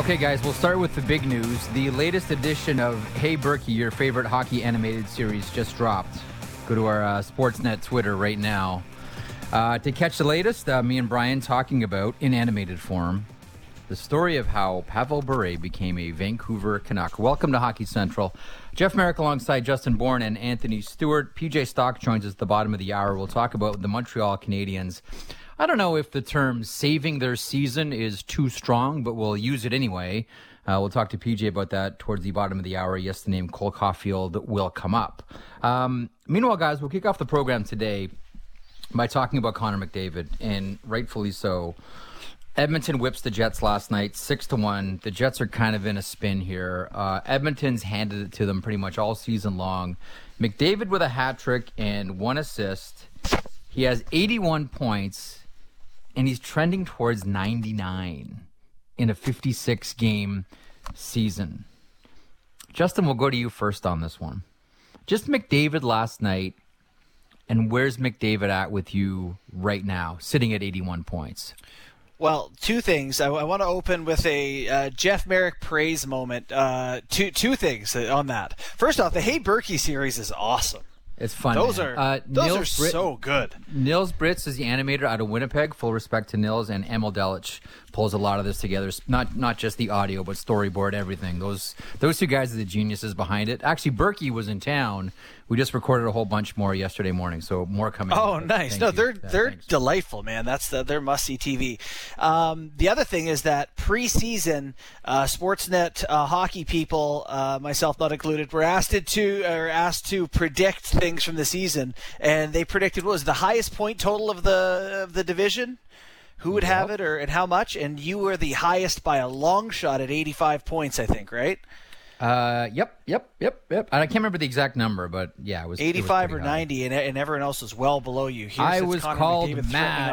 Okay, guys, we'll start with the big news. The latest edition of Hey Berkey, your favorite hockey animated series, just dropped. Go to our Sportsnet Twitter right now to catch the latest. Me and Brian talking about, in animated form, the story of how Pavel Bure became a Vancouver Canuck. Welcome to Hockey Central. Jeff Merrick alongside Justin Bourne and Anthony Stewart. PJ Stock joins us at the bottom of the hour. We'll talk about the Montreal Canadiens. I don't know if the term saving their season is too strong, but we'll use it anyway. We'll talk to PJ about that towards the bottom of the hour. Yes, the name Cole Caulfield will come up. Meanwhile, guys, we'll kick off the program today by talking about Connor McDavid, and rightfully so. Edmonton whips the Jets last night, 6-1. The Jets are kind of in a spin here. Edmonton's handed it to them pretty much all season long. McDavid with a hat trick and 1 assist. He has 81 points. And he's trending towards 99 in a 56-game season. Justin, we'll go to you first on this one. Just McDavid last night, and where's McDavid at with you right now, sitting at 81 points? Well, two things. I want to open with a Jeff Merrick praise moment. Two things on that. First off, the Hey Berkey series is awesome. It's fun. Those are so good. Nils Britz is the animator out of Winnipeg. Full respect to Nils, and Emil Delic pulls a lot of this together. Not just the audio, but storyboard, everything. Those two guys are the geniuses behind it. Actually, Berkey was in town. We just recorded a whole bunch more yesterday morning, so more coming. Oh, nice. No, they're delightful, man. They're must-see TV. The other thing is that preseason, Sportsnet hockey people, myself not included, were asked to predict things from the season, and they predicted what was the highest point total of the division. Who would have it, and how much? And you were the highest by a long shot at 85 points, I think, right? Yep. I can't remember the exact number, but yeah, it was 85 or 90, and everyone else was well below you. I was called mad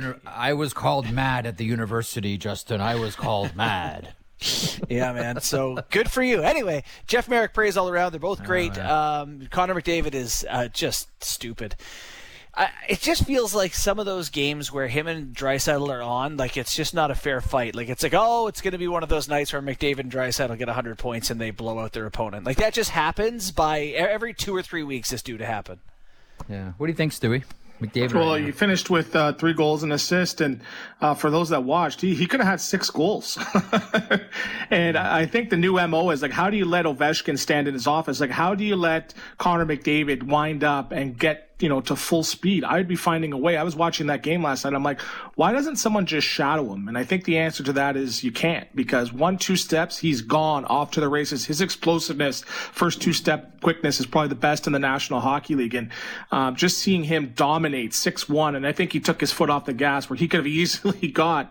at the university, Justin. I was called mad. Yeah, man. So good for you. Anyway, Jeff Merrick praise all around. They're both great. Connor McDavid is just stupid. It just feels like some of those games where him and Draisaitl are on, like it's just not a fair fight. Like it's like, oh, it's going to be one of those nights where McDavid and Draisaitl get 100 points and they blow out their opponent. Like that just happens by every 2 or 3 weeks. This due to happen. Yeah. What do you think, Stewie? McDavid. Well, he finished with 3 goals and assist, and for those that watched, he could have had 6 goals. And I think the new MO is like, how do you let Ovechkin stand in his office? Like, how do you let Connor McDavid wind up and get to full speed? I'd be finding a way. I was watching that game last night. I'm like, why doesn't someone just shadow him? And I think the answer to that is you can't, because 1-2 steps, he's gone off to the races. His explosiveness, first 2-step quickness is probably the best in the National Hockey League. And just seeing him dominate 6-1, and I think he took his foot off the gas where he could have easily got,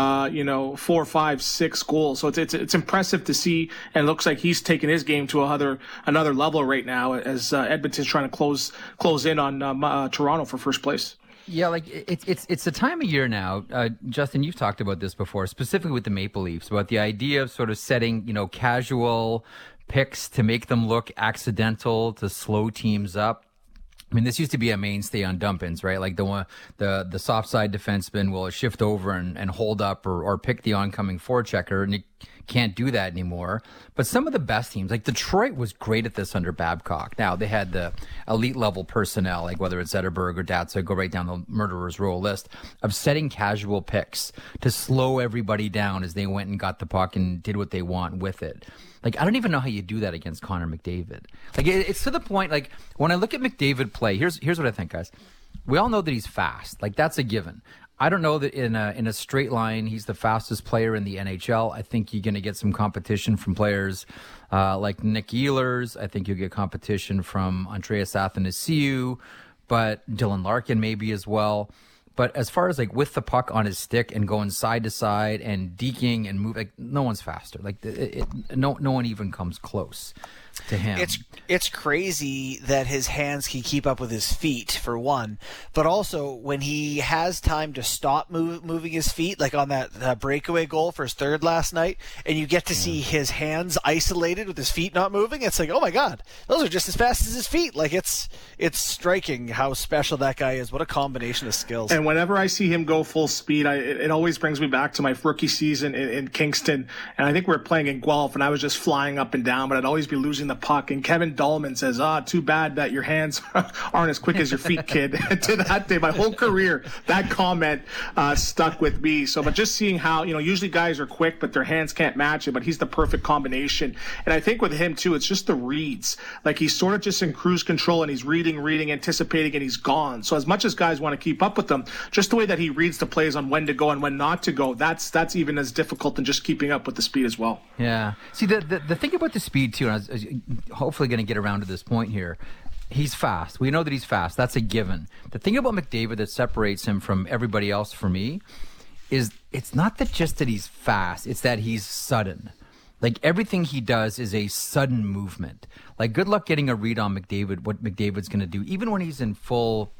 4, 5, 6 goals. So it's impressive to see, and it looks like he's taken his game to another level right now as Edmonton's trying to close in on Toronto for first place. Yeah, like it's the time of year now. Justin, you've talked about this before, specifically with the Maple Leafs, about the idea of sort of setting, casual picks to make them look accidental, to slow teams up. I mean, this used to be a mainstay on dump-ins, right? Like the soft side defenseman will shift over and hold up or pick the oncoming forechecker, and you can't do that anymore. But some of the best teams, like Detroit, was great at this under Babcock. Now, they had the elite level personnel, like whether it's Zetterberg or Datsa, go right down the murderer's row list, of setting casual picks to slow everybody down as they went and got the puck and did what they want with it. Like, I don't even know how you do that against Connor McDavid. Like, it's to the point, like, when I look at McDavid play, here's what I think, guys. We all know that he's fast. Like, that's a given. I don't know that in a straight line he's the fastest player in the NHL. I think you're going to get some competition from players like Nick Ehlers. I think you'll get competition from Andreas Athanasiou, but Dylan Larkin maybe as well. But as far as like with the puck on his stick and going side to side and deking and moving, like, no one's faster. Like no one even comes close to him. It's crazy that his hands can keep up with his feet, for one, but also when he has time to stop moving his feet, like on that breakaway goal for his third last night, and you get to see his hands isolated with his feet not moving, it's like, oh my God, those are just as fast as his feet. Like it's striking how special that guy is. What a combination of skills. And whenever I see him go full speed, it always brings me back to my rookie season in Kingston. And I think we were playing in Guelph, and I was just flying up and down, but I'd always be losing the puck. And Kevin Dahlman says, too bad that your hands aren't as quick as your feet, kid. To that day, my whole career, that comment stuck with me. So, but just seeing how, usually guys are quick, but their hands can't match it, but he's the perfect combination. And I think with him, too, it's just the reads. Like, he's sort of just in cruise control, and he's reading, anticipating, and he's gone. So as much as guys want to keep up with him, just the way that he reads the plays on when to go and when not to go, that's even as difficult than just keeping up with the speed as well. Yeah. See, the thing about the speed, too, and I was hopefully going to get around to this point here, he's fast. We know that he's fast. That's a given. The thing about McDavid that separates him from everybody else for me is it's not just that he's fast, it's that he's sudden. Like, everything he does is a sudden movement. Like, good luck getting a read on McDavid, what McDavid's going to do. Even when he's in full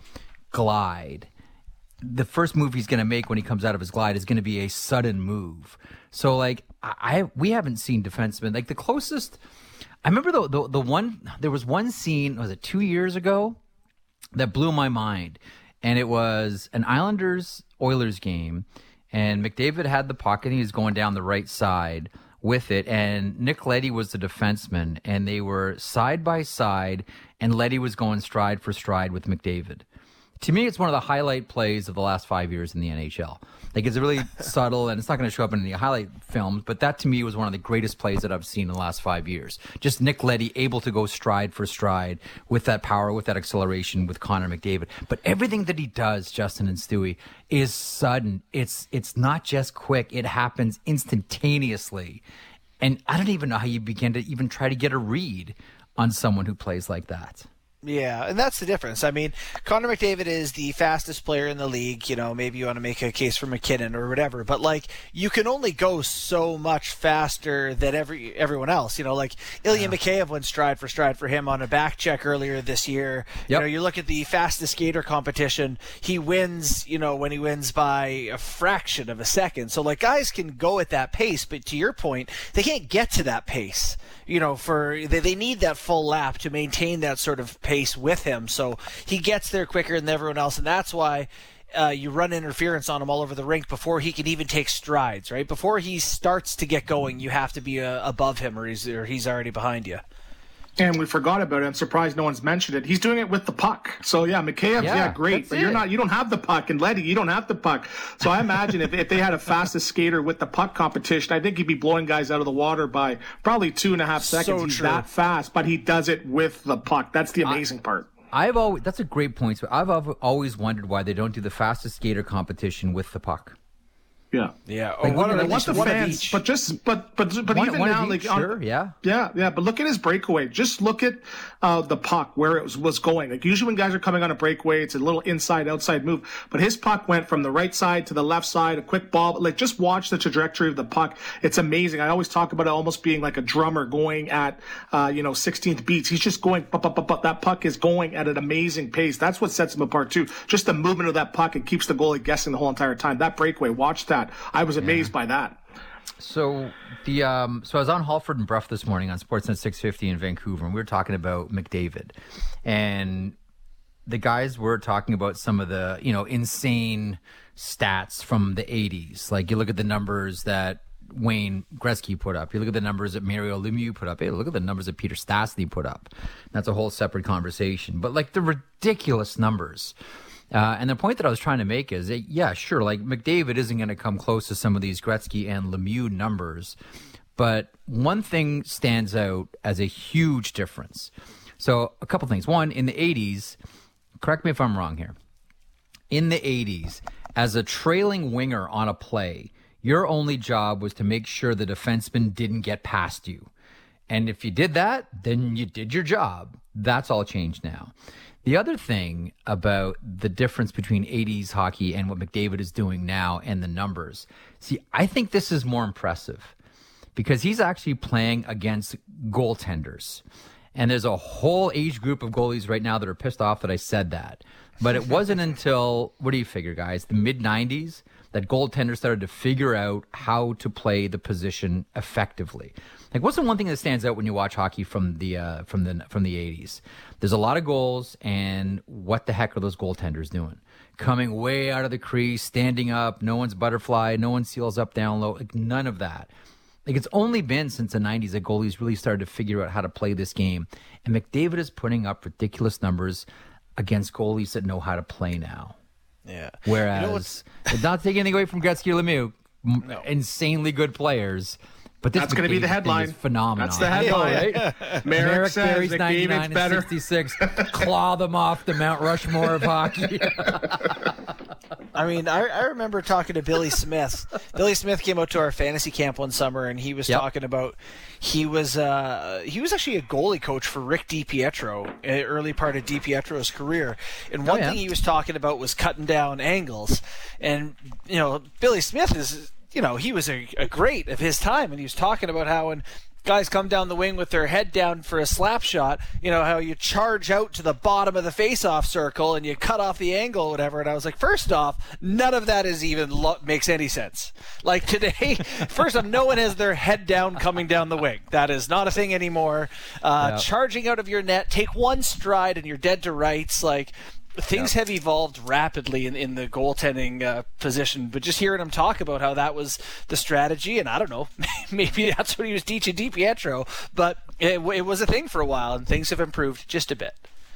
glide, the first move he's going to make when he comes out of his glide is going to be a sudden move. So, like, we haven't seen defensemen. Like, the closest, I remember the one, there was one scene, was it 2 years ago, that blew my mind. And it was an Islanders-Oilers game, and McDavid had the puck, and he was going down the right side with it, and Nick Leddy was the defenseman, and they were side by side, and Leddy was going stride for stride with McDavid. To me, it's one of the highlight plays of the last 5 years in the NHL. Like, it's really subtle, and it's not going to show up in any highlight films, but that to me was one of the greatest plays that I've seen in the last 5 years. Just Nick Leddy able to go stride for stride with that power, with that acceleration with Connor McDavid. But everything that he does, Justin and Stewie, is sudden. It's not just quick. It happens instantaneously. And I don't even know how you begin to even try to get a read on someone who plays like that. Yeah, and that's the difference. I mean, Connor McDavid is the fastest player in the league. Maybe you want to make a case for McKinnon or whatever, but like, you can only go so much faster than everyone else. Like Ilya Mikheyev went stride for him on a back check earlier this year. Yep. You look at the fastest skater competition, he wins, when he wins by a fraction of a second. So like, guys can go at that pace, but to your point, they can't get to that pace. They need that full lap to maintain that sort of pace with him. So he gets there quicker than everyone else, and that's why you run interference on him all over the rink before he can even take strides, right? Before he starts to get going, you have to be above him, or he's already behind you. And we forgot about it. I'm surprised no one's mentioned it. He's doing it with the puck. So yeah, Mikheyev, great, but you don't have the puck, and Leddy, you don't have the puck. So I imagine if they had a fastest skater with the puck competition, I think he'd be blowing guys out of the water by probably 2.5 seconds. So he's true. that fast, but he does it with the puck. That's the amazing part. That's a great point. So I've always wondered why they don't do the fastest skater competition with the puck. Yeah. Yeah. Like, I want the fans, but even now, like, sure, yeah. But look at his breakaway. Just look at the puck where it was going. Like, usually when guys are coming on a breakaway, it's a little inside-outside move. But his puck went from the right side to the left side, a quick ball. Like, just watch the trajectory of the puck. It's amazing. I always talk about it almost being like a drummer going at 16th beats. He's just going. That puck is going at an amazing pace. That's what sets him apart too. Just the movement of that puck, it keeps the goalie guessing the whole entire time. That breakaway, watch that. I was amazed by that. So I was on Halford and Bruff this morning on Sportsnet 650 in Vancouver, and we were talking about McDavid, and the guys were talking about some of the insane stats from the 80s. Like, you look at the numbers that Wayne Gretzky put up. You look at the numbers that Mario Lemieux put up. Hey, look at the numbers that Peter Stastny put up. That's a whole separate conversation. But like, the ridiculous numbers. And the point that I was trying to make is that, yeah, sure, like, McDavid isn't going to come close to some of these Gretzky and Lemieux numbers, but one thing stands out as a huge difference. So a couple things. One, in the 80s, correct me if I'm wrong here, in the 80s, as a trailing winger on a play, your only job was to make sure the defenseman didn't get past you. And if you did that, then you did your job. That's all changed now. The other thing about the difference between 80s hockey and what McDavid is doing now and the numbers, see, I think this is more impressive because he's actually playing against goaltenders. And there's a whole age group of goalies right now that are pissed off that I said that. But it wasn't until, what do you figure, guys, the mid-90s that goaltenders started to figure out how to play the position effectively. Like, what's the one thing that stands out when you watch hockey from the 80s? There's a lot of goals, and what the heck are those goaltenders doing? Coming way out of the crease, standing up, no one's butterfly, no one seals up down low, like none of that. Like, it's only been since the 90s that goalies really started to figure out how to play this game. And McDavid is putting up ridiculous numbers against goalies that know how to play now. Yeah. Whereas, it's not taking anything away from Gretzky or Lemieux, insanely good players. But this that's going to be the headline. Phenomenal. That's the headline, right? Merrick says McDavid's better. 66, claw them off the Mount Rushmore of hockey. I mean, I remember talking to Billy Smith. Billy Smith came out to our fantasy camp one summer, and he was talking about he was actually a goalie coach for Rick DiPietro, early part of DiPietro's career. And one thing he was talking about was cutting down angles. And Billy Smith is. He was a great of his time, and he was talking about how when guys come down the wing with their head down for a slap shot, how you charge out to the bottom of the face-off circle and you cut off the angle or whatever. And I was like, first off, none of that is even makes any sense. Like today, first off, no one has their head down coming down the wing. That is not a thing anymore. Charging out of your net, take one stride and you're dead to rights. Like, things have evolved rapidly in the goaltending position, but just hearing him talk about how that was the strategy, and I don't know, maybe that's what he was teaching DiPietro, but it was a thing for a while, and things have improved just a bit.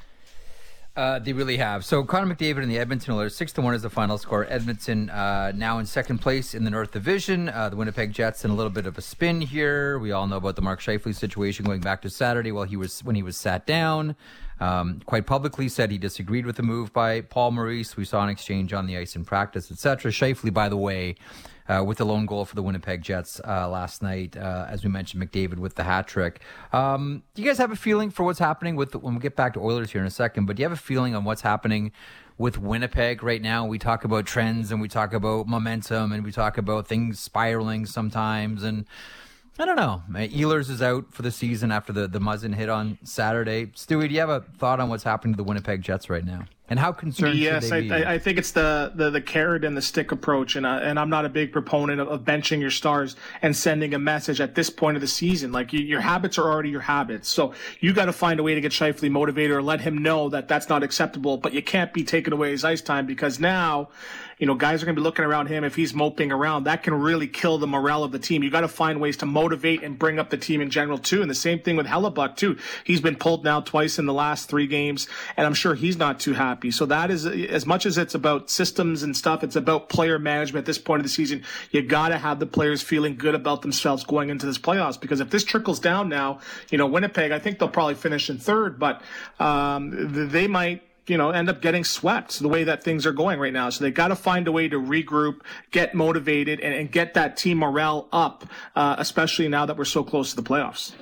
They really have. So Connor McDavid and the Edmonton Oilers, 6-1 is the final score. Edmonton now in second place in the North Division. The Winnipeg Jets in a little bit of a spin here. We all know about the Mark Scheifele situation going back to Saturday when he was sat down. Quite publicly said he disagreed with the move by Paul Maurice. We saw an exchange on the ice in practice, etc. Scheifele, by the way, with the lone goal for the Winnipeg Jets last night, as we mentioned, McDavid with the hat trick. Do you guys have a feeling for what's happening when we get back to Oilers here in a second, but do you have a feeling on what's happening with Winnipeg right now? We talk about trends and we talk about momentum and we talk about things spiraling sometimes, and I don't know. Ehlers is out for the season after the Muzzin hit on Saturday. Stewie, do you have a thought on what's happening to the Winnipeg Jets right now? And how concerned should they be? Yes, I think it's the carrot and the stick approach, and I'm not a big proponent of benching your stars and sending a message at this point of the season. Like, your habits are already your habits, so you got to find a way to get Scheifele motivated or let him know that that's not acceptable, but you can't be taking away his ice time, because now, guys are going to be looking around him. If he's moping around, that can really kill the morale of the team. You got to find ways to motivate and bring up the team in general too. And the same thing with Hellebuck too. He's been pulled now twice in the last 3 games, and I'm sure he's not too happy. So that is, as much as it's about systems and stuff, it's about player management at this point of the season. You got to have the players feeling good about themselves going into this playoffs, because if this trickles down now, Winnipeg, I think they'll probably finish in 3rd, but they might end up getting swept the way that things are going right now. So they got to find a way to regroup, get motivated, and get that team morale up, especially now that we're so close to the playoffs.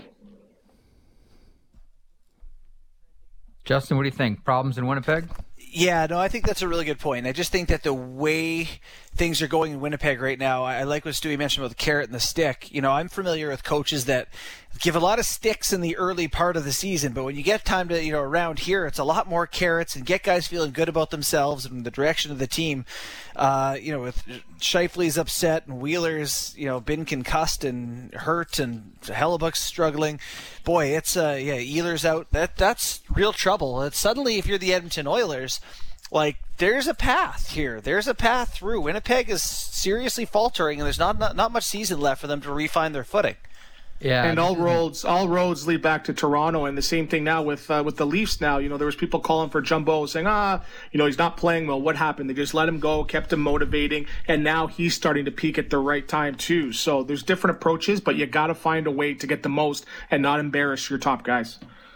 Justin, what do you think? Problems in Winnipeg? Yeah, no, I think that's a really good point. I just think that the way things are going in Winnipeg right now, I like what Stewie mentioned about the carrot and the stick. I'm familiar with coaches that give a lot of sticks in the early part of the season, but when you get time to, around here, it's a lot more carrots and get guys feeling good about themselves and the direction of the team. With Scheifele's upset and Wheeler's, been concussed and hurt and Hellebuck's struggling. Boy, it's, Ehlers out. That's real trouble. It's suddenly, if you're the Edmonton Oilers, like, there's a path here. There's a path through. Winnipeg is seriously faltering, and there's not much season left for them to refine their footing. Yeah, and all roads lead back to Toronto, and the same thing now with the Leafs. Now, there was people calling for Jumbo, saying, he's not playing well. What happened? They just let him go, kept him motivating, and now he's starting to peak at the right time too. So there's different approaches, but you got to find a way to get the most and not embarrass your top guys.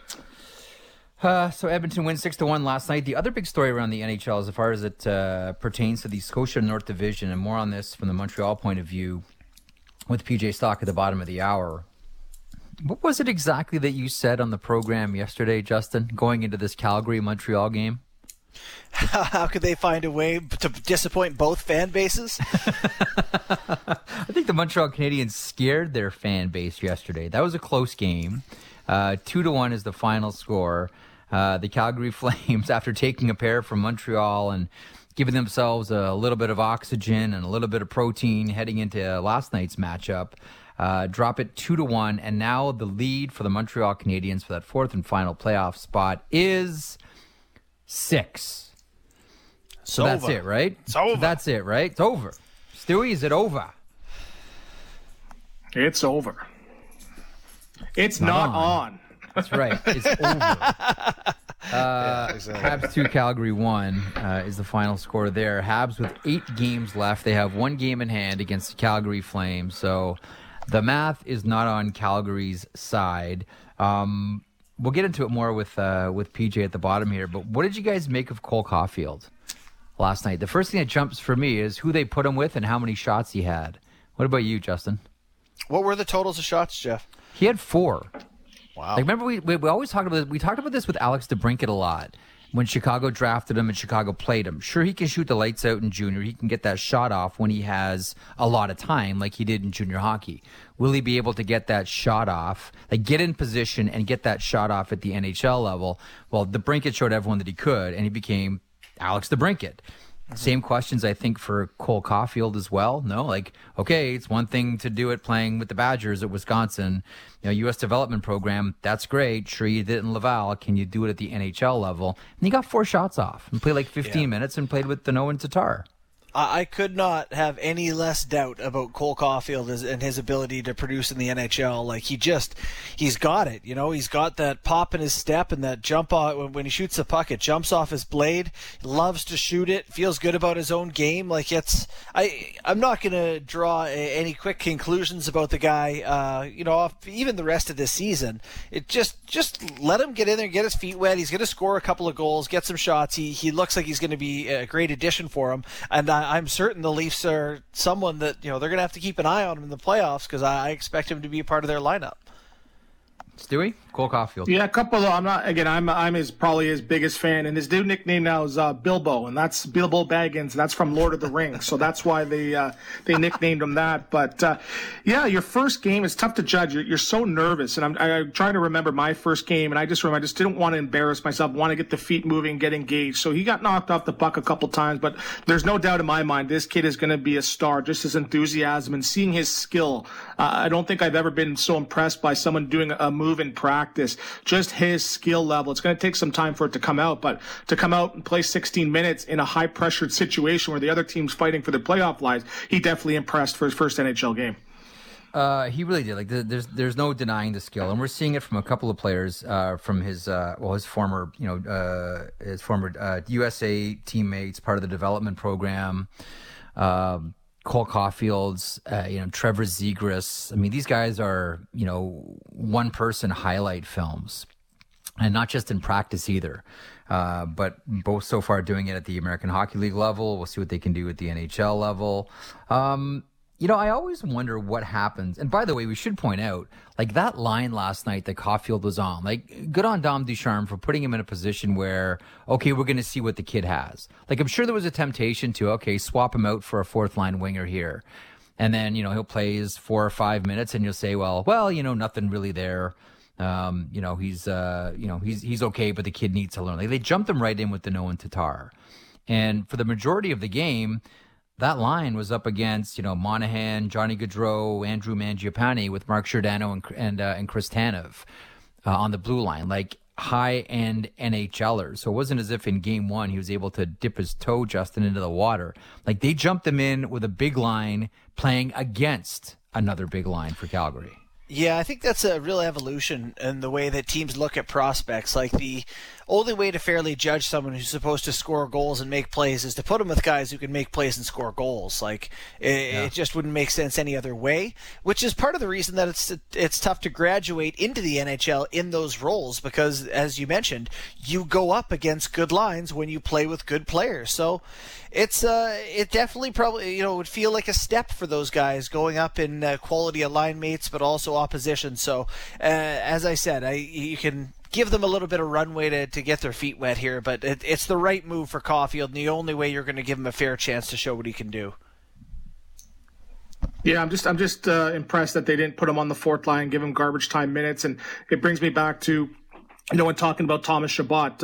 So Edmonton wins 6-1 last night. The other big story around the NHL, as far as it pertains to the Scotia North Division, and more on this from the Montreal point of view, with PJ Stock at the bottom of the hour. What was it exactly that you said on the program yesterday, Justin, going into this Calgary-Montreal game? How could they find a way to disappoint both fan bases? I think the Montreal Canadiens scared their fan base yesterday. That was a close game. 2-1 is the final score. The Calgary Flames, after taking a pair from Montreal and giving themselves a little bit of oxygen and a little bit of protein heading into last night's matchup, drop it 2-1, and now the lead for the Montreal Canadiens for that fourth and final playoff spot is 6. So that's it, right? It's over. So that's it, right? It's over. Stewie, is it over? It's over. It's not on. That's right. It's over. Exactly. Habs 2, Calgary 1 is the final score there. Habs with 8 games left. They have 1 game in hand against the Calgary Flames. So the math is not on Calgary's side. We'll get into it more with PJ at the bottom here. But what did you guys make of Cole Caulfield last night? The first thing that jumps for me is who they put him with and how many shots he had. What about you, Justin? What were the totals of shots, Jeff? He had 4. Wow. Like, remember, we always talked about this. We talked about this with Alex DeBrincat a lot when Chicago drafted him and Chicago played him. Sure, he can shoot the lights out in junior. He can get that shot off when he has a lot of time, like he did in junior hockey. Will he be able to get that shot off, like get in position and get that shot off at the NHL level? Well, DeBrincat showed everyone that he could, and he became Alex DeBrincat. Same questions, I think, for Cole Caulfield as well. No, like, okay, it's one thing to do it playing with the Badgers at Wisconsin, U.S. development program. That's great. Sure, you did it in Laval. Can you do it at the NHL level? And he got 4 shots off and played like 15 minutes and played with Danault and Tatar. I could not have any less doubt about Cole Caulfield and his ability to produce in the NHL. Like, he's got it. He's got that pop in his step and that jump off when he shoots the puck. It jumps off his blade. He loves to shoot it. Feels good about his own game. Like, I'm not going to draw any quick conclusions about the guy. Even the rest of this season. It just let him get in there, get his feet wet. He's going to score a couple of goals, get some shots. He looks like he's going to be a great addition for him. And I'm certain the Leafs are someone that they're going to have to keep an eye on him in the playoffs because I expect him to be a part of their lineup. Stewie? Cole Caulfield. Yeah, a couple of, I'm probably his biggest fan, and his new nickname now is Bilbo, and that's Bilbo Baggins, and that's from Lord of the Rings, so that's why they nicknamed him that. But your first game is tough to judge. You're so nervous, and I'm trying to remember my first game, and I just didn't want to embarrass myself, want to get the feet moving, get engaged. So he got knocked off the puck a couple times, but there's no doubt in my mind this kid is going to be a star. Just his enthusiasm and seeing his skill. I don't think I've ever been so impressed by someone doing a move in practice. Just his skill level. It's going to take some time for it to come out, but to come out and play 16 minutes in a high-pressured situation where the other team's fighting for the playoff lives, he definitely impressed for his first NHL game. He really did. Like, there's no denying the skill, and we're seeing it from a couple of players from his former USA teammates, part of the development program. Cole Caulfield's, Trevor Zegras. I mean, these guys are, one-person highlight films, and not just in practice either. But both so far doing it at the American Hockey League level. We'll see what they can do at the NHL level. I always wonder what happens. And by the way, we should point out, like, that line last night that Caulfield was on, like, good on Dom Ducharme for putting him in a position where, okay, we're going to see what the kid has. Like, I'm sure there was a temptation to, okay, swap him out for a fourth line winger here. And then, he'll play his 4 or 5 minutes and you'll say, well, nothing really there. He's okay, but the kid needs to learn. Like, they jumped him right in with Danault and Tatar. And for the majority of the game, that line was up against, Monahan, Johnny Gaudreau, Andrew Mangiapane with Mark Giordano and Chris Tanev on the blue line, like high-end NHLers. So it wasn't as if in game one he was able to dip his toe, Justin, into the water. Like, they jumped him in with a big line playing against another big line for Calgary. Yeah, I think that's a real evolution in the way that teams look at prospects. Like, the only way to fairly judge someone who's supposed to score goals and make plays is to put him with guys who can make plays and score goals. Like, it just wouldn't make sense any other way, which is part of the reason that it's tough to graduate into the NHL in those roles because, as you mentioned, you go up against good lines when you play with good players. So it definitely probably would feel like a step for those guys going up in quality of line mates, but also opposition. So as I said, you can give them a little bit of runway to get their feet wet here, but it's the right move for Caulfield, and the only way you're going to give him a fair chance to show what he can do. Yeah, I'm just impressed that they didn't put him on the fourth line, give him garbage time minutes, and it brings me back to when talking about Thomas Chabot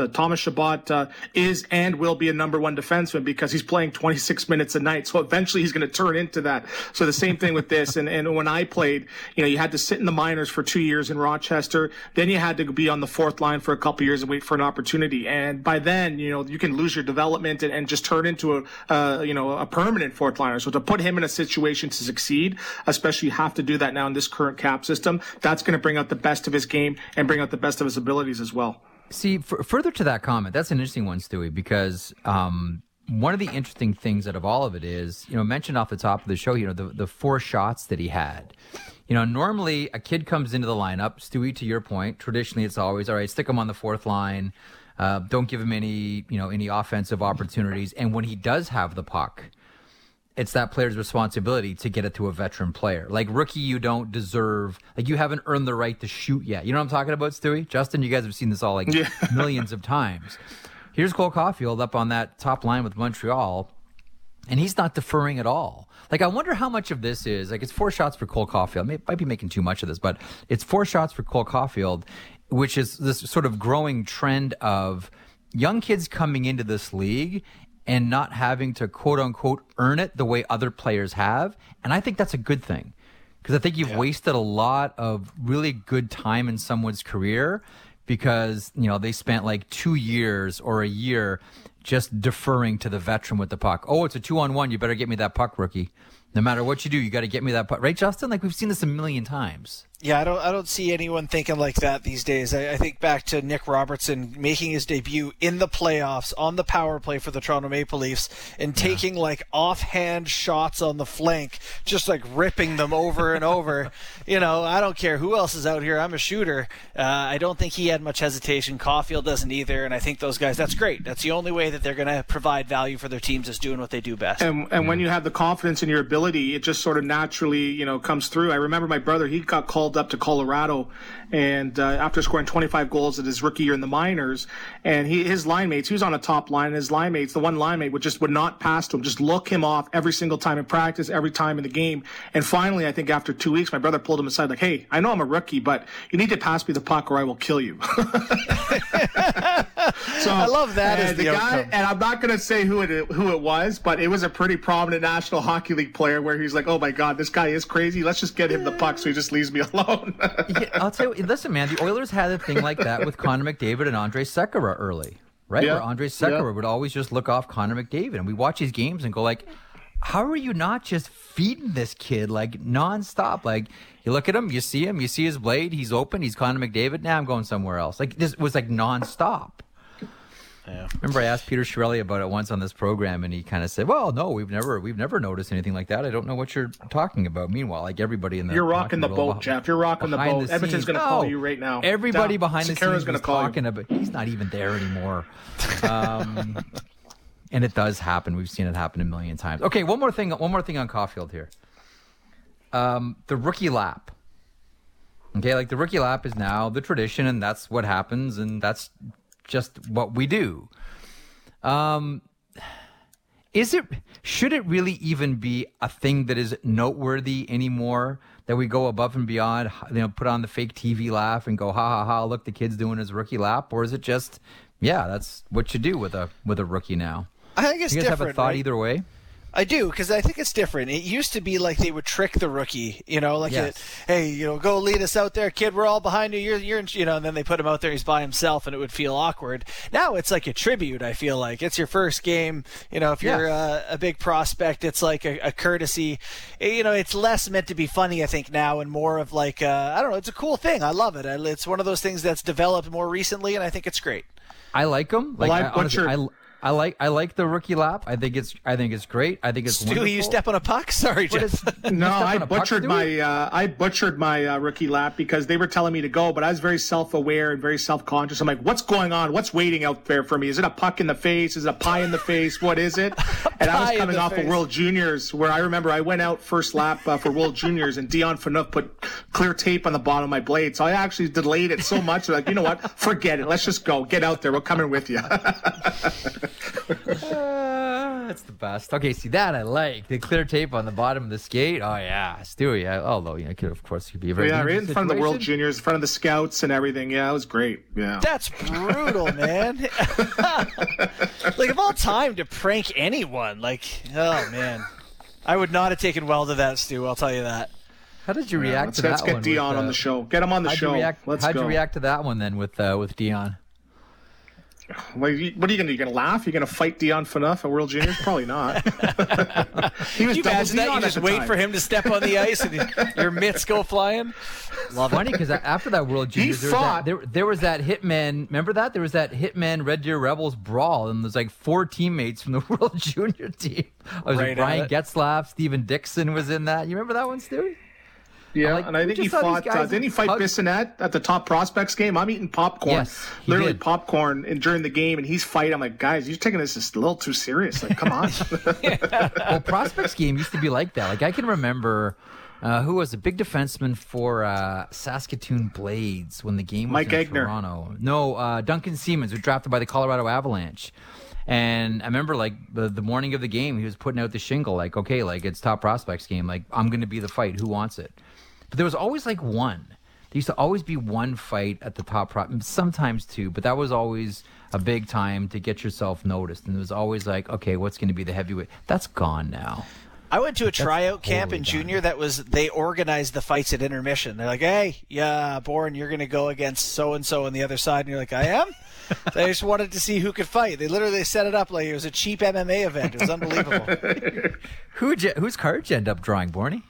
is and will be a number one defenseman because he's playing 26 minutes a night. So eventually he's going to turn into that. So the same thing with this. And when I played, you had to sit in the minors for 2 years in Rochester. Then you had to be on the fourth line for a couple years and wait for an opportunity. And by then, you can lose your development and just turn into a permanent fourth liner. So to put him in a situation to succeed, especially you have to do that now in this current cap system, that's going to bring out the best of his game and bring out the best of his abilities as well. See, further to that comment, that's an interesting one, Stewie, because one of the interesting things out of all of it is, mentioned off the top of the show, the 4 shots that he had. Normally a kid comes into the lineup, Stewie, to your point, traditionally it's always, all right, stick him on the fourth line, don't give him any offensive opportunities. And when he does have the puck, it's that player's responsibility to get it to a veteran player. Like, rookie, you don't deserve, you haven't earned the right to shoot yet. You know what I'm talking about, Stewie? Justin, you guys have seen this all millions of times. Here's Cole Caulfield up on that top line with Montreal, and he's not deferring at all. I wonder how much of this is, it's 4 shots for Cole Caulfield. Might be making too much of this, but it's 4 shots for Cole Caulfield, which is this sort of growing trend of young kids coming into this league and not having to, quote unquote, earn it the way other players have. And I think that's a good thing, because I think you've wasted a lot of really good time in someone's career because, they spent 2 years or a year just deferring to the veteran with the puck. Oh, it's a 2-on-1. You better get me that puck, rookie. No matter what you do, you got to get me that puck. Right, Justin? We've seen this a million times. Yeah, I don't see anyone thinking like that these days. I think back to Nick Robertson making his debut in the playoffs on the power play for the Toronto Maple Leafs and taking offhand shots on the flank, just ripping them over and over. I don't care who else is out here. I'm a shooter. I don't think he had much hesitation. Caulfield doesn't either. And I think those guys, that's great. That's the only way that they're going to provide value for their teams, is doing what they do best. And when you have the confidence in your ability, it just sort of naturally, comes through. I remember my brother, he got called up to Colorado, and after scoring 25 goals in his rookie year in the minors, and his line mates, he was on a top line, and his line mates, the one line mate would not pass to him, just look him off every single time in practice, every time in the game. And finally, I think after 2 weeks, my brother pulled him aside hey, I know I'm a rookie, but you need to pass me the puck or I will kill you. So I love that as the guy, and I'm not going to say who it was, but it was a pretty prominent National Hockey League player where he's oh my God, this guy is crazy. Let's just get him the puck so he just leaves me alone. Yeah, I'll tell you, listen, man, the Oilers had a thing like that with Connor McDavid and Andrei Sekera early, right? Yeah. Where Andrei Sekera would always just look off Connor McDavid, and we watch these games and go how are you not just feeding this kid nonstop? You look at him, you see his blade, he's open, he's Connor McDavid. Now I'm going somewhere else. This was nonstop. Yeah. Remember, I asked Peter Chiarelli about it once on this program, and he kind of said, "Well, no, we've never noticed anything like that. I don't know what you're talking about." Meanwhile, everybody in the you're rocking the boat, Jeff. You're rocking the boat. Edmonton's going to call you right now. Everybody behind the scenes is talking about. He's not even there anymore. And it does happen. We've seen it happen a million times. Okay, one more thing on Caulfield here. The rookie lap. Okay, the rookie lap is now the tradition, and that's what happens, and that's just what we do. Should it really even be a thing that is noteworthy anymore, that we go above and beyond, put on the fake TV laugh and go, ha ha ha, look, the kid's doing his rookie lap? Or is it just, that's what you do with a rookie now? I think it's different. You guys have a thought right? either way? I do, because I think it's different. It used to be they would trick the rookie, hey, go lead us out there, kid. We're all behind you. You're, and then they put him out there. He's by himself, and it would feel awkward. Now it's like a tribute. I feel like it's your first game. If you're a big prospect, it's like a courtesy. It's less meant to be funny, I think, now, and more of I don't know. It's a cool thing. I love it. It's one of those things that's developed more recently, and I think it's great. I like them. I like the rookie lap. I think it's great. I think it's wonderful. You step on a puck? Sorry, Jeff. No, I butchered my rookie lap because they were telling me to go, but I was very self-aware and very self-conscious. I'm like, what's going on? What's waiting out there for me? Is it a puck in the face? Is it a pie in the face? What is it? And I was coming off of World Juniors, where I remember I went out first lap for World Juniors, and Dion Phaneuf put clear tape on the bottom of my blade. So I actually delayed it so much. Like, you know what? Forget it. Let's just go. Get out there. We're coming with you. That's the best. Okay, see that I like. The clear tape on the bottom of the skate. Oh, yeah. Stewie, although, could, of course, could be a very right in front of the World Juniors, in front of the scouts and everything. Yeah, it was great. Yeah. That's brutal, man. Like, of all time to prank anyone. Like, oh, man. I would not have taken well to that, Stu. I'll tell you that. How did you react to that one? Let's get Dion on the show. Get him on the show. How'd you react to that one then with Dion? What are you going to do? You going to laugh? You going to fight Dion Phaneuf at World Juniors? Probably not. He was double Dion. You just wait for him to step on the ice and your mitts go flying. Love Funny because after that World Juniors, there was that Hitman. Remember that? There was that Hitman Red Deer Rebels brawl, and there's like 4 teammates from the World Junior team. I was like Brian Getzlaff, Steven Dixon was in that. You remember that one, Stewie? Yeah, and I think he fought. Didn't he fight Bissonnette at the Top Prospects game? I'm eating popcorn, yes, literally popcorn, during the game, and he's fighting. I'm like, guys, you're taking this just a little too serious. Like, come on. Well, Prospects game used to be like that. Like, I can remember who was a big defenseman for Saskatoon Blades when the game was Mike in Egner. Toronto. No, Duncan Siemens was drafted by the Colorado Avalanche. And I remember, like, the morning of the game, he was putting out the shingle, like, okay, like, it's Top Prospects game. Like, I'm going to be the fight. Who wants it? But there was always, like, one. There used to always be one fight at the top, sometimes two, but that was always a big time to get yourself noticed. And it was always like, okay, what's going to be the heavyweight? That's gone now. I went to a tryout camp in junior they organized the fights at intermission. They're like, hey, yeah, Bourne, you're going to go against so-and-so on the other side. And you're like, I am? They just wanted to see who could fight. They literally set it up like it was a cheap MMA event. It was unbelievable. Whose card did you end up drawing, Borny?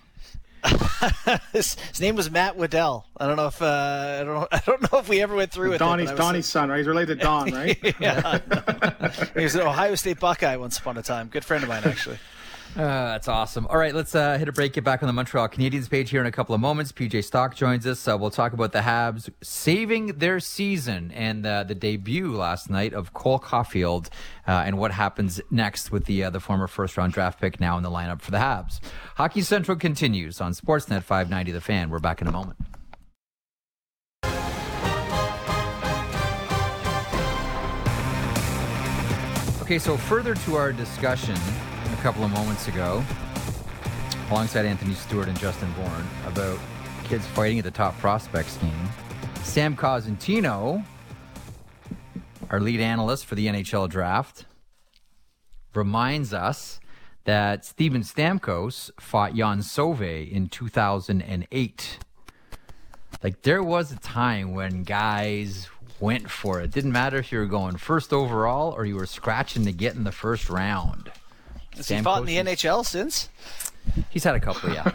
His name was Matt Waddell. I don't know if I don't know if we ever went through with Donnie's son, right? He's related to Don, right? Yeah. He was an Ohio State Buckeye once upon a time. Good friend of mine, actually. That's awesome. All right, let's hit a break. Get back on the Montreal Canadiens page here in a couple of moments. PJ Stock joins us. We'll talk about the Habs saving their season and the debut last night of Cole Caulfield and what happens next with the former first-round draft pick now in the lineup for the Habs. Hockey Central continues on Sportsnet 590 The Fan. We're back in a moment. Okay, so further to our discussion a couple of moments ago, alongside Anthony Stewart and Justin Bourne, about kids fighting at the Top Prospects game. Sam Cosentino, our lead analyst for the NHL draft, reminds us that Steven Stamkos fought Jan Sauvé in 2008. Like, there was a time when guys went for it. Didn't matter if you were going first overall or you were scratching to get in the first round. Has he fought in the NHL since? He's had a couple, yeah.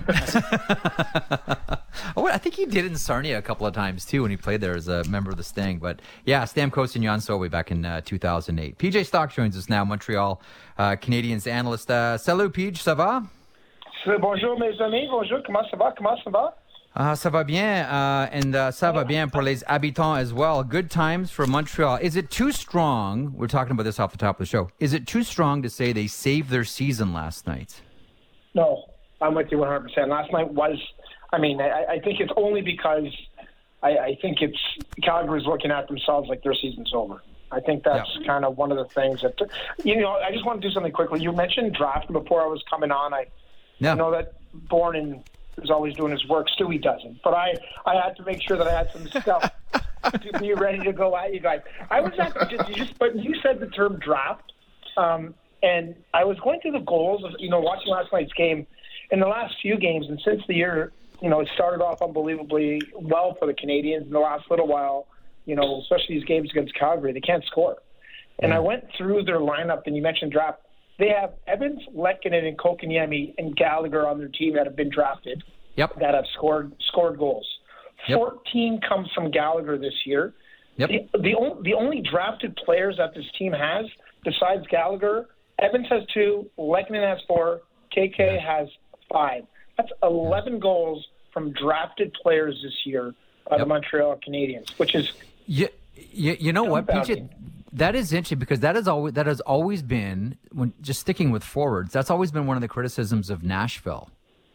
I think he did in Sarnia a couple of times, too, when he played there as a member of the Sting. But, yeah, Stamkos and Jan Sauvé back in 2008. PJ Stock joins us now, Montreal Canadiens analyst. Salut, PJ, ça va? Bonjour, mes amis. Bonjour, comment ça va? Comment ça va? Ça va bien, and ça va bien pour les habitants as well. Good times for Montreal. Is it too strong? We're talking about this off the top of the show. Is it too strong to say they saved their season last night? No, I'm with you 100%. Last night was, I think it's only because I think it's Calgary's looking at themselves like their season's over. I think that's kind of one of the things that, I just want to do something quickly. You mentioned draft before I was coming on. I know that Bourne is always doing his work. Stewie doesn't. But I had to make sure that I had some stuff to be ready to go at you guys. I was but you said the term draft, and I was going through the goals of, watching last night's game. In the last few games, and since the year, it started off unbelievably well for the Canadiens in the last little while, especially these games against Calgary, they can't score. And I went through their lineup, and you mentioned draft. They have Evans, Lehkonen, and Kotkaniemi and Gallagher on their team that have been drafted. Yep. That have scored goals. Yep. 14 comes from Gallagher this year. Yep. The only drafted players that this team has, besides Gallagher, Evans has 2, Lehkonen has 4, KK has 5. That's 11 goals from drafted players this year by the Montreal Canadiens, which is you know what, PJ? That is interesting because that has always been, when just sticking with forwards, that's always been one of the criticisms of Nashville.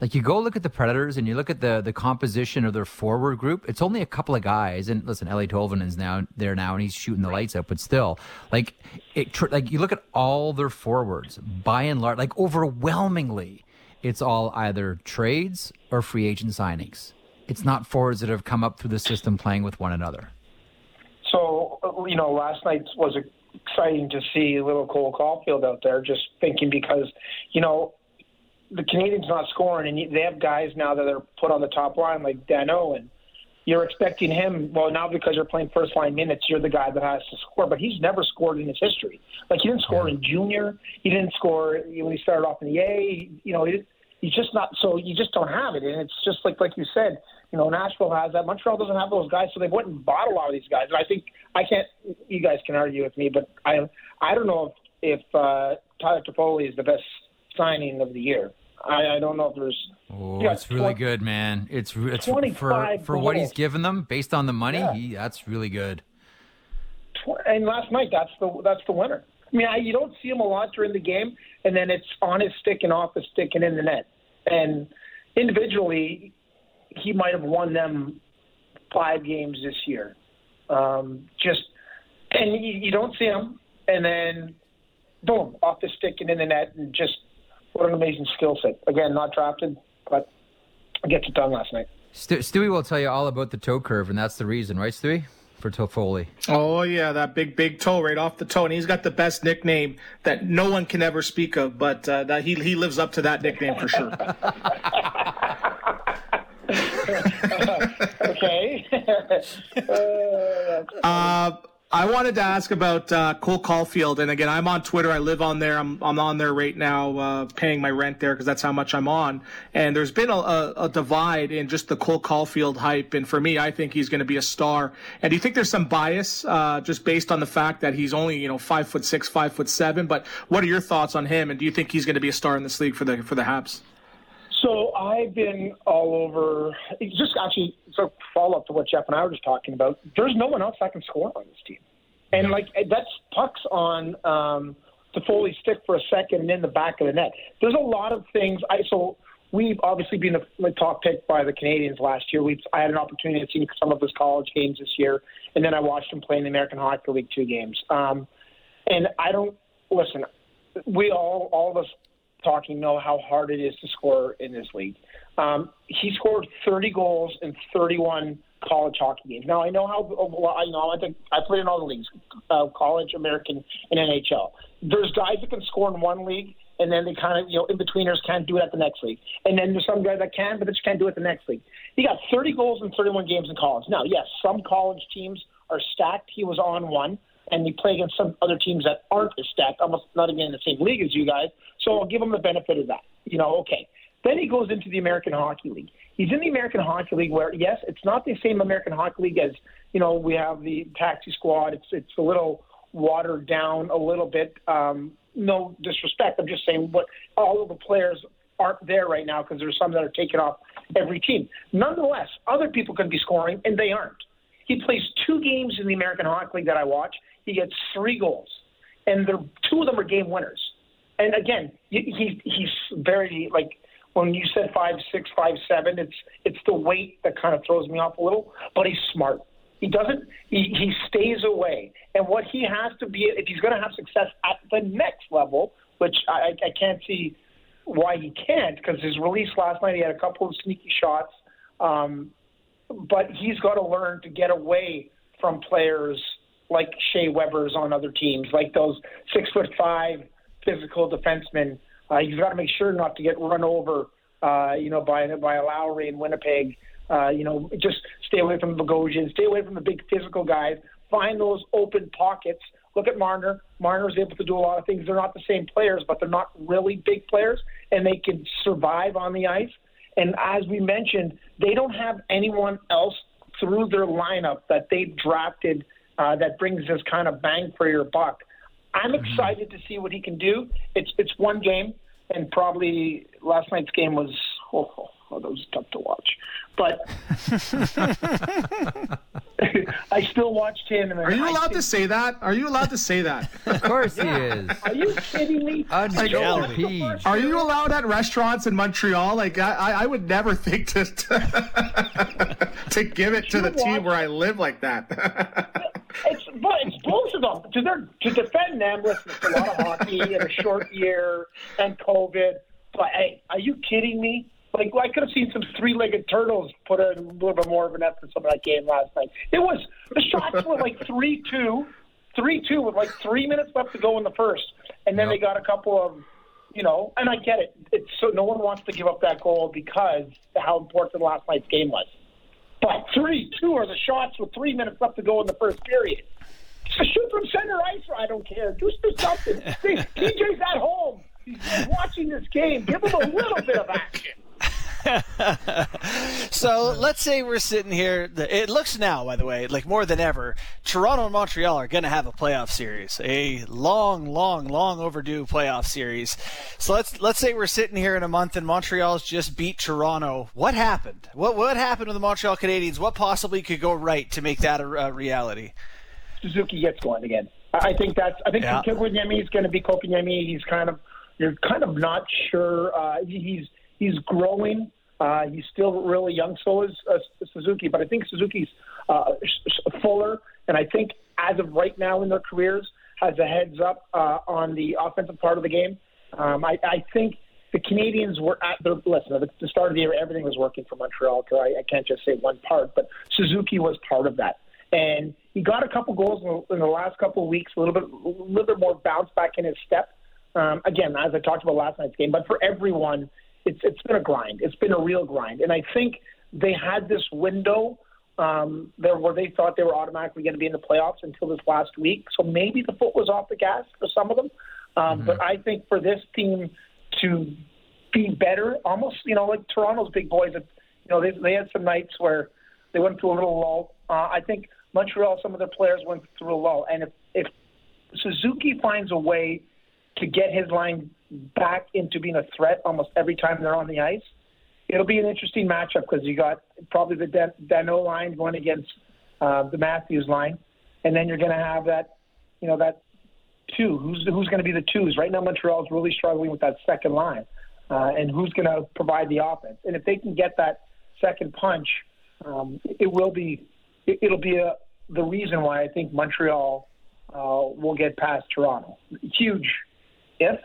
Like, you go look at the Predators and you look at the composition of their forward group, it's only a couple of guys. And listen, Eeli Tolvanen's there now, and he's shooting the lights out. But still, like you look at all their forwards, by and large, like overwhelmingly, it's all either trades or free agent signings. It's not forwards that have come up through the system playing with one another. So, last night was exciting to see little Cole Caulfield out there, just thinking because, the Canadians not scoring, and they have guys now that are put on the top line like Danault, and you're expecting him, well, now because you're playing first-line minutes, you're the guy that has to score, but he's never scored in his history. Like, he didn't score in junior. He didn't score when he started off in the A. He's just not – so you just don't have it, and it's just like you said, Nashville has that. Montreal doesn't have those guys, so they went and bought a lot of these guys. And I think – you guys can argue with me, but I don't know if Tyler Toffoli is the best signing of the year. I don't know if there's. Oh, it's really good, man. It's for what he's given them based on the money. Yeah. That's really good. And last night, that's the winner. I mean, you don't see him a lot during the game, and then it's on his stick and off his stick and in the net. And individually, he might have won them 5 games this year. And you don't see him, and then boom, off the stick and in the net, and just. What an amazing skill set. Again, not drafted, but gets it done last night. Stewie will tell you all about the toe curve, and that's the reason, right, Stewie? For Toffoli. Oh, yeah, that big toe right off the toe. And he's got the best nickname that no one can ever speak of, but that he lives up to that nickname for sure. Okay. I wanted to ask about Cole Caulfield, and again, I'm on Twitter. I live on there. I'm on there right now, paying my rent there because that's how much I'm on. And there's been a divide in just the Cole Caulfield hype, and for me, I think he's going to be a star. And do you think there's some bias just based on the fact that he's only 5'6", 5'7"? But what are your thoughts on him? And do you think he's going to be a star in this league for the Habs? So I've been all over. Just actually, so follow up to what Jeff and I were just talking about. There's no one else that can score on this team, and that's pucks on Toffoli's stick for a second and in the back of the net. There's a lot of things. So we've obviously been the top pick by the Canadians last year. I had an opportunity to see some of his college games this year, and then I watched him play in the American Hockey League 2 games. And I don't listen. We all of us. Talking know how hard it is to score in this league. He scored 30 goals in 31 college hockey games. Now I know I played in all the leagues, college, American, and NHL. There's guys that can score in one league, and then they kind of in-betweeners can't do it at the next league. And then there's some guys that can, but they just can't do it the next league. He got 30 goals in 31 games in college. Now, yes, some college teams are stacked. He was on one. And we play against some other teams that aren't as stacked, almost not even in the same league as you guys. So I'll give him the benefit of that. Okay. Then he goes into the American Hockey League. He's in the American Hockey League where, yes, it's not the same American Hockey League as, we have the taxi squad. It's a little watered down a little bit. No disrespect. I'm just saying all of the players aren't there right now because there's some that are taken off every team. Nonetheless, other people can be scoring, and they aren't. He plays 2 games in the American Hockey League that I watch. He gets 3 goals, and 2 of them are game winners. And again, he's very when you said 5'6", 5'7", it's the weight that kind of throws me off a little. But he's smart. He doesn't. He stays away. And what he has to be, if he's going to have success at the next level, which I can't see why he can't, because his release last night he had a couple of sneaky shots. But he's got to learn to get away from players like Shea Weber's on other teams, like those 6'5" physical defensemen. He's got to make sure not to get run over, by a Lowry in Winnipeg. Just stay away from Bogosian, stay away from the big physical guys. Find those open pockets. Look at Marner. Marner's able to do a lot of things. They're not the same players, but they're not really big players, and they can survive on the ice. And as we mentioned, they don't have anyone else through their lineup that they've drafted that brings this kind of bang for your buck. I'm excited to see what he can do. It's one game, and probably last night's game was that was tough to watch. But I still watched him. And Are you allowed to say that? Are you allowed to say that? Of course he is. Are you kidding me? Unjust. Are you allowed at restaurants in Montreal? Like I would never think to give it to the team where I live like that. It's both of them. To defend them, listen, it's a lot of hockey in a short year and COVID. But hey, are you kidding me? Like, I could have seen some three-legged turtles put a little bit more of an effort in some of that game last night. The shots were like 3-2 with like 3 minutes left to go in the first. And then they got a couple of, and I get it. It's so no one wants to give up that goal because how important last night's game was. But 3-2 are the shots with 3 minutes left to go in the first period. So shoot from center ice, I don't care. Do something. TJ's at home. He's watching this game. Give him a little bit of action. So let's say we're sitting here. It looks now, by the way, like more than ever, Toronto and Montreal are going to have a playoff series, a long overdue playoff series. So let's say we're sitting here in a month and Montreal's just beat Toronto. What happened? What happened to the Montreal Canadiens? What possibly could go right to make that a reality? Suzuki gets going again. I think Kotkaniemi is going to be Kotkaniemi. You're kind of not sure. He's growing. He's still really young. So is Suzuki. But I think Suzuki's fuller, and I think as of right now in their careers has a heads up on the offensive part of the game. I think the Canadians were at the start of the year. Everything was working for Montreal. So I can't just say one part, but Suzuki was part of that. And he got a couple goals in the last couple of weeks. A little bit more bounce back in his step. Again, as I talked about last night's game, but for everyone, it's been a grind. It's been a real grind. And I think they had this window there where they thought they were automatically going to be in the playoffs until this last week. So maybe the foot was off the gas for some of them. But I think for this team to be better, almost, like Toronto's big boys, they had some nights where they went through a little lull. I think Montreal, some of their players went through a lull. And if Suzuki finds a way to get his line back into being a threat almost every time they're on the ice, it'll be an interesting matchup because you got probably the Dano line going against the Matthews line, and then you're going to have that two. Who's going to be the twos? Right now, Montreal's really struggling with that second line, and who's going to provide the offense? And if they can get that second punch, it'll be the reason why I think Montreal will get past Toronto. Huge if,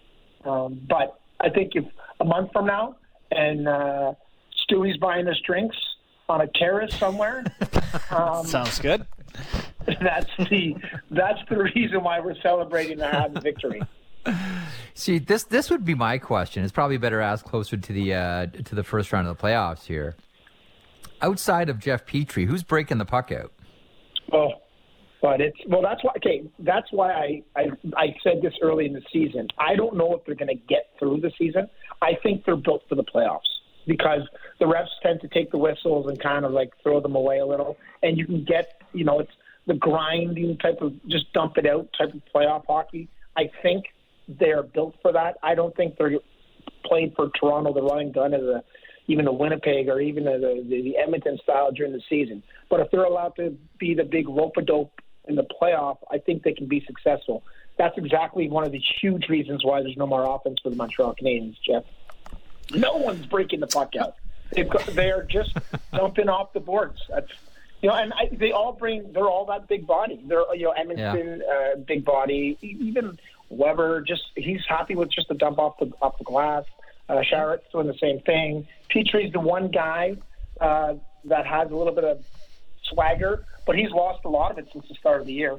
but I think if a month from now and Stewie's buying us drinks on a terrace somewhere, sounds good. That's the reason why we're celebrating to have the victory. See, this would be my question. It's probably better asked closer to the first round of the playoffs here. Outside of Jeff Petrie, who's breaking the puck out? Oh, but that's why I said this early in the season. I don't know if they're going to get through the season. I think they're built for the playoffs because the refs tend to take the whistles and kind of like throw them away a little, and you can get it's the grinding type of just dump it out type of playoff hockey. I think they're built for that. I don't think they're played for Toronto, the running gun, even the Winnipeg or even the Edmonton style during the season. But if they're allowed to be the big rope-a-dope in the playoff, I think they can be successful. That's exactly one of the huge reasons why there's no more offense for the Montreal Canadiens, Jeff. No one's breaking the puck out. They're just dumping off the boards. That's, and they're all that big body. They're, Edmonton, big body. Even Weber, he's happy with just a dump off the glass. Sharrett's doing the same thing. Petrie's the one guy that has a little bit of swagger, but he's lost a lot of it since the start of the year.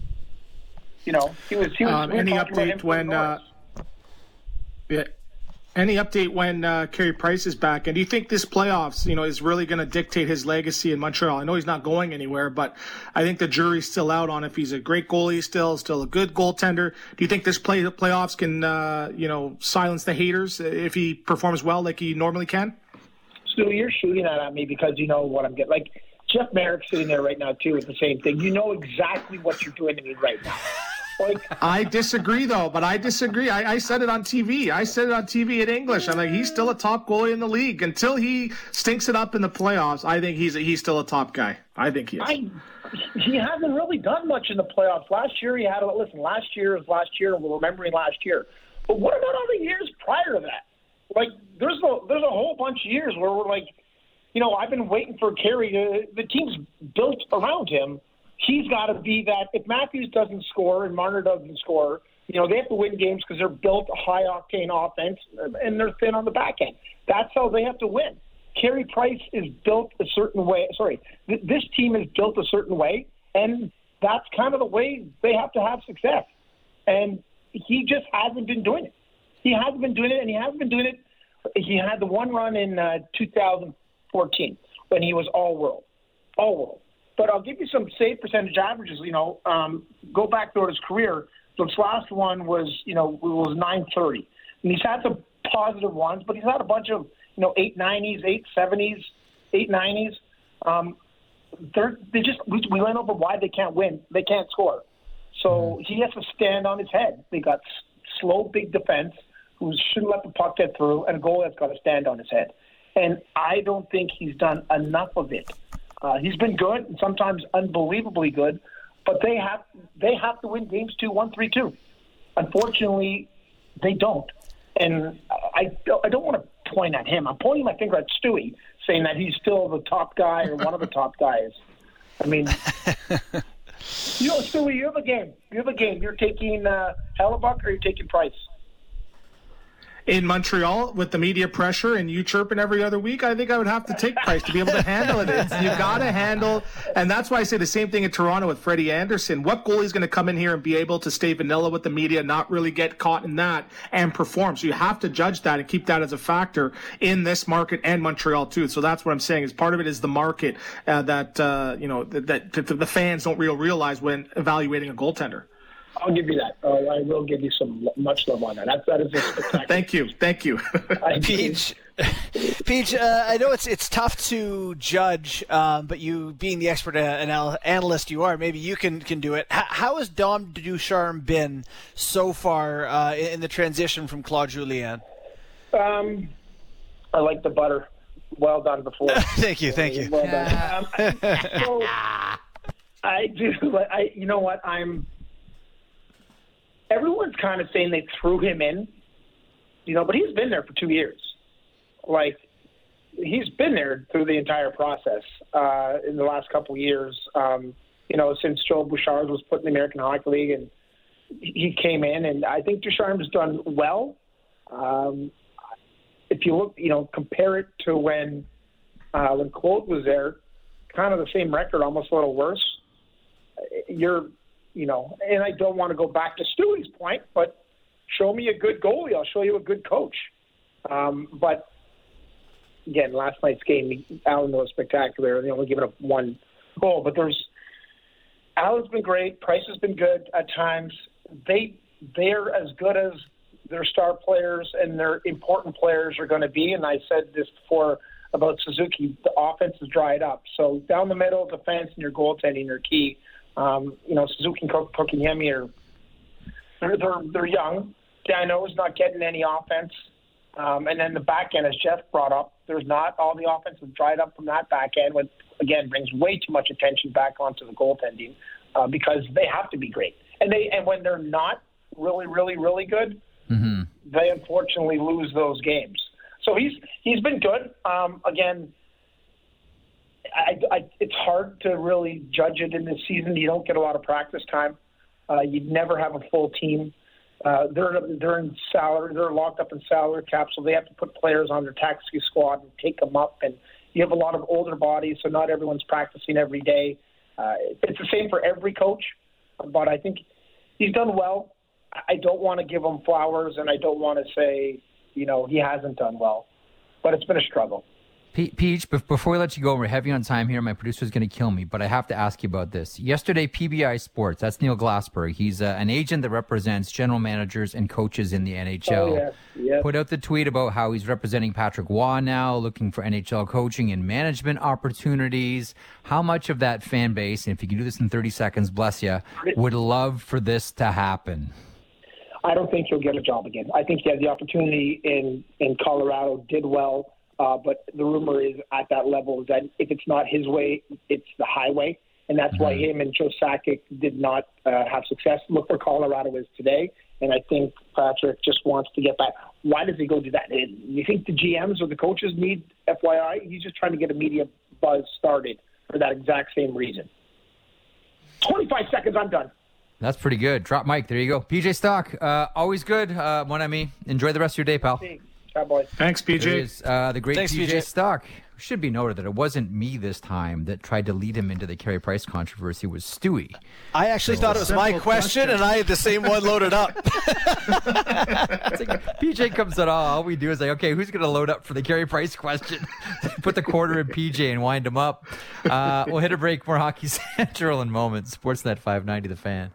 He was any update when Carey Price is back? And do you think this playoffs, is really going to dictate his legacy in Montreal? I know he's not going anywhere, but I think the jury's still out on if he's a great goalie, still a good goaltender. Do you think this playoffs can, silence the haters if he performs well like he normally can? Stu, you're shooting that at me because you know what I'm getting. Like Jeff Merrick's sitting there right now too with the same thing. You know exactly what you're doing to me right now. Like, I disagree, though. But I disagree. I said it on TV. I said it on TV in English. I'm like, he's still a top goalie in the league until he stinks it up in the playoffs. I think he's still a top guy. I think he is. He hasn't really done much in the playoffs. Last year, last year is last year, and we're remembering last year. But what about all the years prior to that? Like, there's a whole bunch of years where we're like, I've been waiting for Carey. The team's built around him. He's got to be that. If Matthews doesn't score and Marner doesn't score, they have to win games because they're built a high-octane offense and they're thin on the back end. That's how they have to win. Carey Price is built a certain way. This team is built a certain way, and that's kind of the way they have to have success. And he just hasn't been doing it. He hasn't been doing it, and he hasn't been doing it. He had the one run in 2014 when he was all-world. But I'll give you some save percentage averages. Go back through his career. This last one was, was .930, and he's had some positive ones, but he's had a bunch of, 890s, 870s, 890s. We went over why they can't win. They can't score. So he has to stand on his head. They got slow, big defense who shouldn't let the puck get through, and a goalie that's got to stand on his head. And I don't think he's done enough of it. He's been good and sometimes unbelievably good, but they have to win games 2-1, 3-2. Unfortunately, they don't. And I don't want to point at him. I'm pointing my finger at Stewie, saying that he's still the top guy or one of the top guys. I mean, Stewie, you have a game. You're taking Hellebuck or you're taking Price? In Montreal, with the media pressure and you chirping every other week, I think I would have to take Price to be able to handle it. You got to handle, and that's why I say the same thing in Toronto with Freddie Anderson. What goalie is going to come in here and be able to stay vanilla with the media, not really get caught in that, and perform? So you have to judge that and keep that as a factor in this market and Montreal too. So that's what I'm saying. Is part of it is the market that the fans don't realize when evaluating a goaltender. I'll give you that. I will give you some much love on that. That is a spectacular. Thank you. Peach, I know it's tough to judge, but you being the expert analyst you are, maybe you can do it. How has Dom Ducharme been so far in the transition from Claude Julien? I like the butter. Well done before. Thank you. Well done. So I do. You know what? Everyone's kind of saying they threw him in, but he's been there for 2 years. Like, he's been there through the entire process in the last couple of years, since Joel Bouchard was put in the American Hockey League, and he came in, and I think Ducharme has done well. If you look, compare it to when Claude was there, kind of the same record, almost a little worse. And I don't want to go back to Stewie's point, but show me a good goalie, I'll show you a good coach. But again, last night's game, Allen was spectacular. They only given up one goal, but Allen's been great. Price has been good at times. They're as good as their star players and their important players are going to be. And I said this before about Suzuki. The offense is dried up. So down the middle, defense, and your goaltending are key. Suzuki and Kotkaniemi they're young. Danault is not getting any offense. And then the back end, as Jeff brought up, there's not all the offense is dried up from that back end, which, again, brings way too much attention back onto the goaltending because they have to be great. And when they're not really, really, really good, they unfortunately lose those games. So he's been good. Again, it's hard to really judge it in this season. You don't get a lot of practice time. You never have a full team. They're in salary. They're locked up in salary cap, so they have to put players on their taxi squad and take them up. And you have a lot of older bodies, so not everyone's practicing every day. It's the same for every coach, but I think he's done well. I don't want to give him flowers, and I don't want to say, he hasn't done well. But it's been a struggle. Peach, before we let you go, we're heavy on time here. My producer's going to kill me, but I have to ask you about this. Yesterday, PBI Sports, that's Neil Glassberg. He's an agent that represents general managers and coaches in the NHL. Put out the tweet about how he's representing Patrick Waugh now, looking for NHL coaching and management opportunities. How much of that fan base, and if you can do this in 30 seconds, bless you, would love for this to happen? I don't think he'll get a job again. I think he had the opportunity in Colorado, did well. But the rumor is at that level is that if it's not his way, it's the highway. And that's why him and Joe Sakic did not have success. Look where Colorado is today. And I think Patrick just wants to get back. Why does he go do that? You think the GMs or the coaches need FYI? He's just trying to get a media buzz started for that exact same reason. 25 seconds, I'm done. That's pretty good. Drop mic. There you go. PJ Stock, always good. Mon ami. Enjoy the rest of your day, pal. Ciao, boys. Thanks, PJ. The great PJ Stock. Should be noted that it wasn't me this time that tried to lead him into the Carey Price controversy. It was Stewie. I actually thought it was my question, and I had the same one loaded up. PJ comes out, all we do is like, okay, who's going to load up for the Carey Price question? Put the quarter in PJ and wind him up. We'll hit a break. More Hockey Central in moments. Sportsnet 590, The Fan.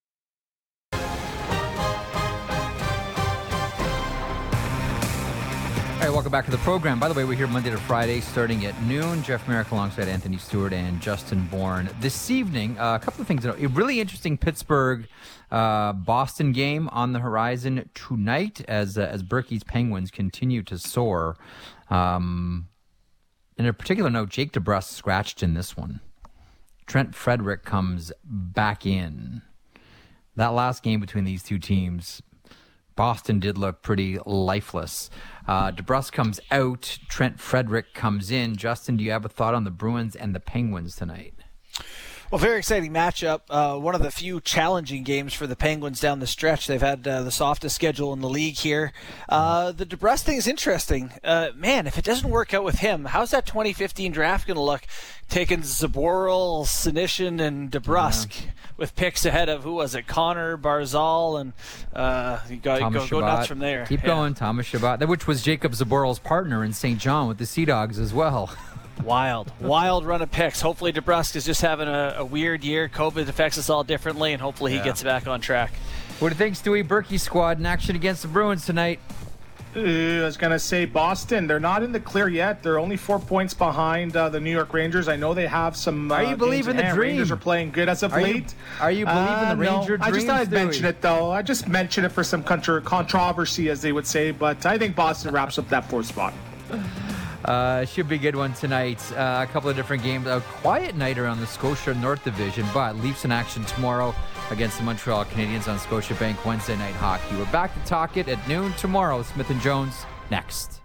All right, welcome back to the program. By the way, we're here Monday to Friday starting at noon. Jeff Merrick alongside Anthony Stewart and Justin Bourne. This evening, a couple of things. A really interesting Pittsburgh-Boston game on the horizon tonight as Berkey's Penguins continue to soar. In a particular note, Jake DeBrusk scratched in this one. Trent Frederick comes back in. That last game between these two teams, Boston did look pretty lifeless. DeBrusk comes out. Trent Frederick comes in. Justin, do you have a thought on the Bruins and the Penguins tonight? Well, very exciting matchup. One of the few challenging games for the Penguins down the stretch. They've had the softest schedule in the league here. The DeBrusk thing is interesting. Man, if it doesn't work out with him, how's that 2015 draft going to look? Taking Zaboral, Senyshyn, and DeBrusk with picks ahead of, who was it, Connor, Barzal, and you go nuts from there. Keep going, Thomas Chabot, which was Jacob Zaboral's partner in St. John with the Sea Dogs as well. Wild run of picks. Hopefully DeBrusk is just having a weird year. COVID affects us all differently, and hopefully he gets back on track. What do you think, Stewie? Berkey squad in action against the Bruins tonight. I was going to say Boston. They're not in the clear yet. They're only 4 points behind the New York Rangers. I know they have some Are you believing the dream? Rangers are playing good as of late. Are you believing the Ranger dream? I just thought I'd mention it, though. I just mentioned it for some controversy, as they would say. But I think Boston wraps up that fourth spot. Should be a good one tonight. A couple of different games. A quiet night around the Scotia North Division, but Leafs in action tomorrow against the Montreal Canadiens on Scotiabank Wednesday Night Hockey. We're back to talk it at noon tomorrow. Smith and Jones next.